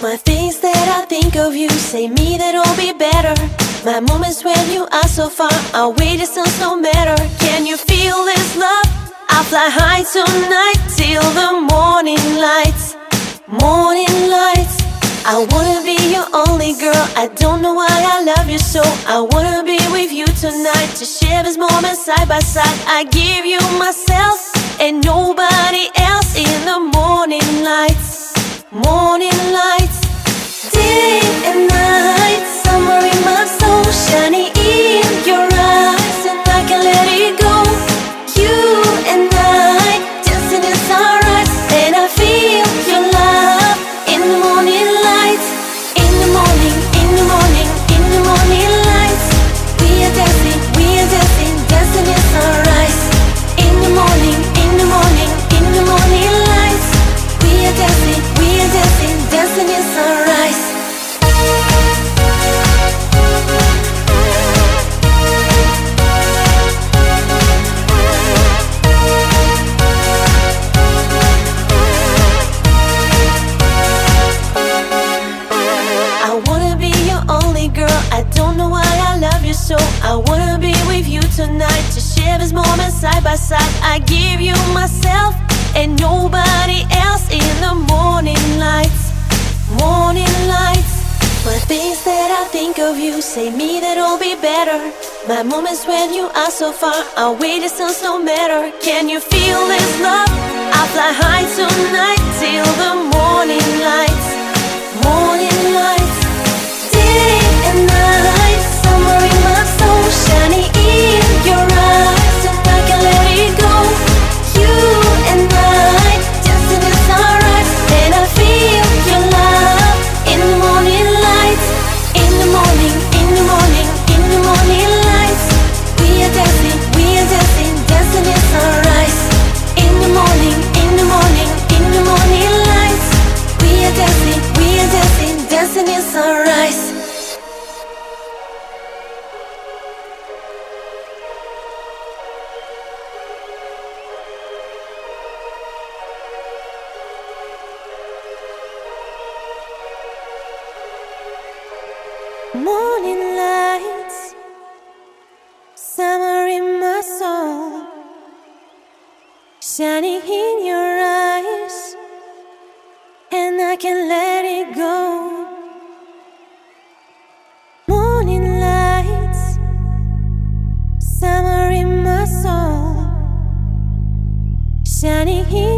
My things that I think of you say me that it'll be better. My moments when you are so far away, distance no matter. Can you feel this love? I'll fly high tonight till the morning lights. Morning lights. I wanna be your only girl. I don't know why I love you so. I wanna be with you tonight to share this moment side by side. I give you myself and nobody else in the morning lights. Morning lights. Day and night, summer in my soul, shining in your eyes, and I can't let it go. You and I, dancing in sunrise, and I feel your love in the morning lights. In the morning, in the morning, in the morning lights. We are dancing, dancing in sunrise. In the morning, in the morning, in the morning lights. We are dancing, dancing in sunrise. I wanna be your only girl. I don't know why I love you so. I wanna be with you tonight to share this moment side by side. I give you myself and nobody else in the morning lights. Morning lights. My things that I think of you say me that it'll be better. My moments when you are so far away, distance no matter. Can you feel this love? I'll fly high tonight till the morning lights. Morning lights. Day and night, summer in my soul, shining in your eyes, and I can't let it go. You and I, dancing in sunrise, and I feel your love in the morning lights. In the morning, in the morning, in the morning lights. We are dancing, dancing in sunrise. In the morning, in the morning, in the morning lights. We are dancing, dancing in sunrise. Morning lights, summer in my soul, shining in your eyes, and I can't let it go. Morning lights, summer in my soul, shining in